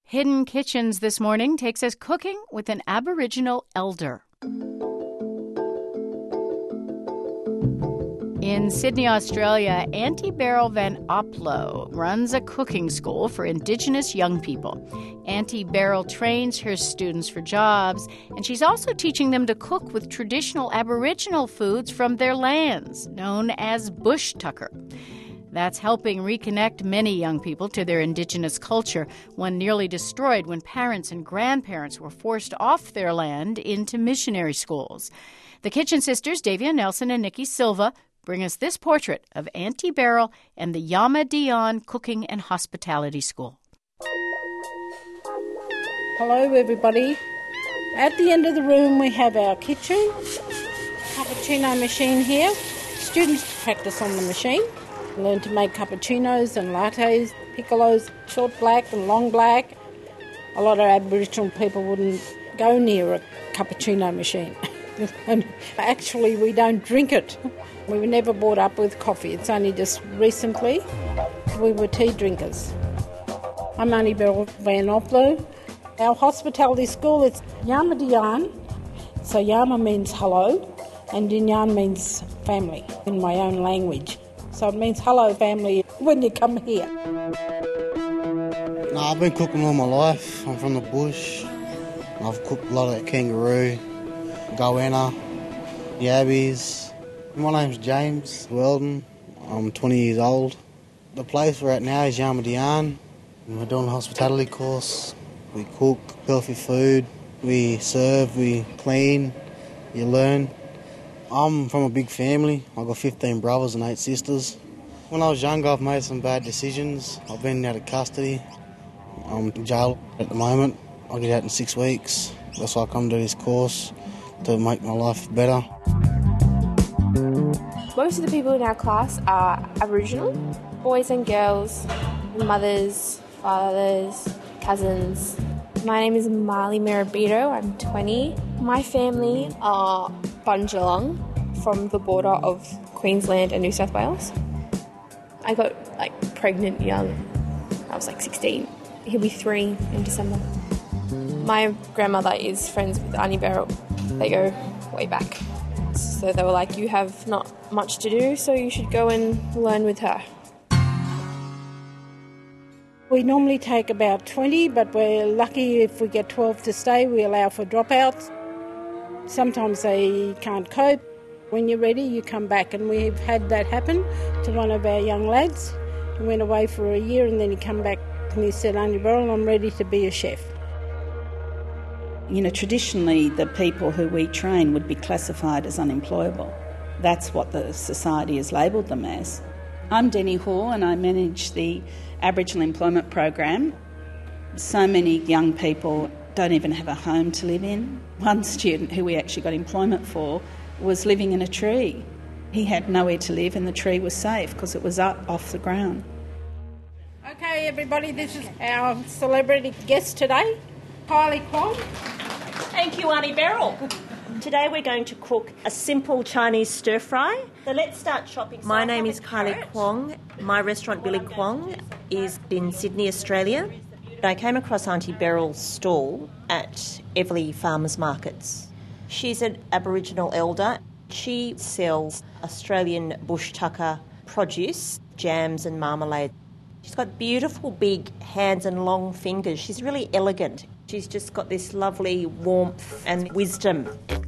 Hidden Kitchens this morning takes us cooking with an Aboriginal elder. In Sydney, Australia, Auntie Beryl Van Oplo runs a cooking school for Indigenous young people. Auntie Beryl trains her students for jobs, and she's also teaching them to cook with traditional Aboriginal foods from their lands, known as bush tucker. That's helping reconnect many young people to their Indigenous culture, one nearly destroyed when parents and grandparents were forced off their land into missionary schools. The Kitchen Sisters, Davia Nelson and Nikki Silva, bring us this portrait of Auntie Beryl and the Yama Dion Cooking and Hospitality School. Hello, everybody. At the end of the room, we have our kitchen, cappuccino machine here. Students practice on the machine, learn to make cappuccinos and lattes, piccolos, short black and long black. A lot of Aboriginal people wouldn't go near a cappuccino machine. And actually, we don't drink it. We were never brought up with coffee. It's only just recently we were tea drinkers. I'm Auntie Beryl Van Oplo. Our hospitality school is Yama Dion. So Yama means hello and Dinyan means family in my own language. So it means hello family when you come here. No, I've been cooking all my life. I'm from the bush. I've cooked a lot of kangaroo, goanna, yabbies. My name's James Weldon. I'm 20 years old. The place we're at now is Yama Dion. We're doing a hospitality course. We cook healthy food. We serve, we clean, you learn. I'm from a big family. I've got 15 brothers and 8 sisters. When I was younger, I've made some bad decisions. I've been out of custody. I'm in jail at the moment. I'll get out in 6 weeks. That's why I come to this course, to make my life better. Most of the people in our class are Aboriginal, boys and girls, mothers, fathers, cousins. My name is Marley Mirabito, I'm 20. My family are Bunjalung, from the border of Queensland and New South Wales. I got pregnant young. I was 16. He'll be 3 in December. My grandmother is friends with Auntie Beryl. They go way back. So they were like, you have not much to do, so you should go and learn with her. We normally take about 20, but we're lucky if we get 12 to stay. We allow for dropouts. Sometimes they can't cope. When you're ready, you come back. And we've had that happen to one of our young lads. He went away for a year and then he came back and he said, Auntie Beryl, I'm ready to be a chef. Traditionally the people who we train would be classified as unemployable. That's what the society has labelled them as. I'm Denny Hall and I manage the Aboriginal Employment Program. So many young people don't even have a home to live in. One student who we actually got employment for was living in a tree. He had nowhere to live and the tree was safe because it was up off the ground. Okay, everybody, this is our celebrity guest today, Kylie Kwong. Thank you, Auntie Beryl. Today we're going to cook a simple Chinese stir-fry. So let's start chopping. My name is Kylie Kwong. My restaurant, Billy Kwong, is in Sydney, Australia. I came across Auntie Beryl's stall at Everleigh Farmers Markets. She's an Aboriginal elder. She sells Australian bush tucker produce, jams and marmalade. She's got beautiful big hands and long fingers. She's really elegant. She's just got this lovely warmth and wisdom.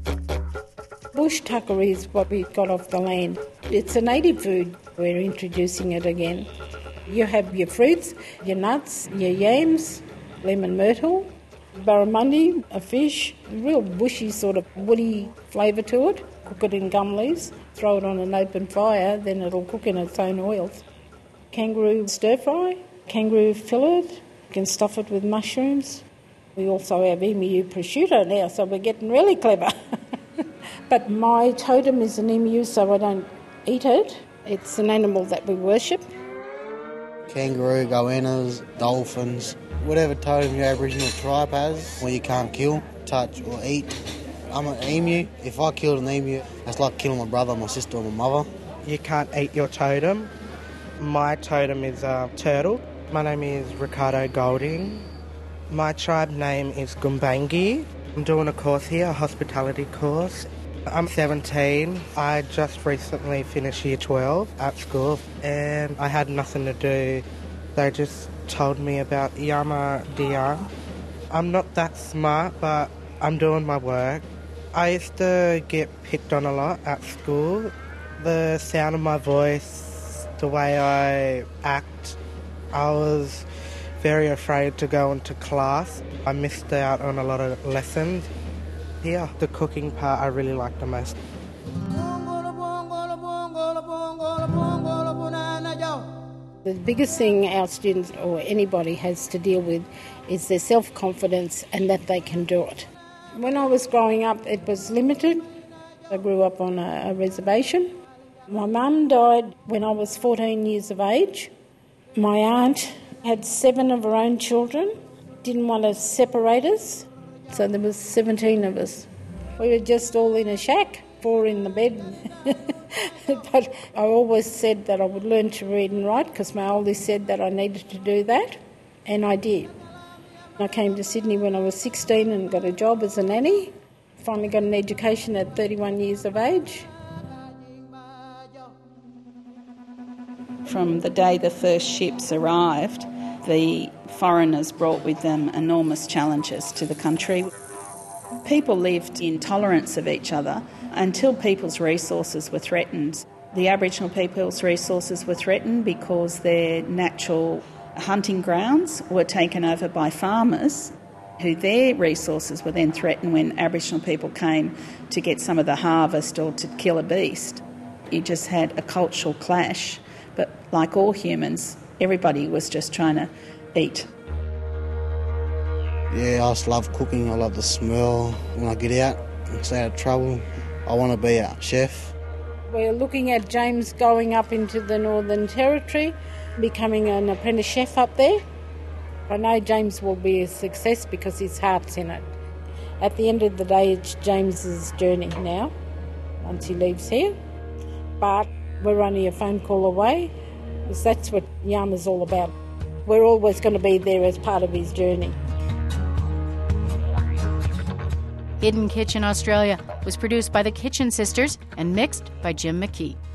Bush tucker is what we got off the land. It's a native food. We're introducing it again. You have your fruits, your nuts, your yams, lemon myrtle, barramundi, a fish, a real bushy sort of woody flavour to it. Cook it in gum leaves, throw it on an open fire, then it'll cook in its own oils. Kangaroo stir-fry, kangaroo fillet, you can stuff it with mushrooms. We also have emu prosciutto now, so we're getting really clever. But my totem is an emu, so I don't eat it. It's an animal that we worship. Kangaroo, goannas, dolphins, whatever totem your Aboriginal tribe has, where you can't kill, touch or eat. I'm an emu. If I killed an emu, that's like killing my brother, my sister or my mother. You can't eat your totem. My totem is a turtle. My name is Ricardo Golding. My tribe name is Gumbangi. I'm doing a course here, a hospitality course. I'm 17. I just recently finished year 12 at school and I had nothing to do. They just told me about Yama Diyan. I'm not that smart, but I'm doing my work. I used to get picked on a lot at school. The sound of my voice, the way I act, I was very afraid to go into class. I missed out on a lot of lessons. Yeah, the cooking part I really like the most. The biggest thing our students or anybody has to deal with is their self-confidence and that they can do it. When I was growing up, it was limited. I grew up on a reservation. My mum died when I was 14 years of age. My aunt had 7 of her own children, didn't want to separate us, so there was 17 of us. We were just all in a shack, 4 in the bed. But I always said that I would learn to read and write because my oldest said that I needed to do that, and I did. I came to Sydney when I was 16 and got a job as a nanny. Finally got an education at 31 years of age. From the day the first ships arrived, the foreigners brought with them enormous challenges to the country. People lived in tolerance of each other until people's resources were threatened. The Aboriginal people's resources were threatened because their natural hunting grounds were taken over by farmers, who their resources were then threatened when Aboriginal people came to get some of the harvest or to kill a beast. You just had a cultural clash, but like all humans, everybody was just trying to eat. Yeah, I just love cooking. I love the smell. When I get out and stay out of trouble, I want to be a chef. We're looking at James going up into the Northern Territory, becoming an apprentice chef up there. I know James will be a success because his heart's in it. At the end of the day, it's James's journey now, once he leaves here. But we're only a phone call away, because that's what Yama's all about. We're always going to be there as part of his journey. Hidden Kitchen Australia was produced by the Kitchen Sisters and mixed by Jim McKee.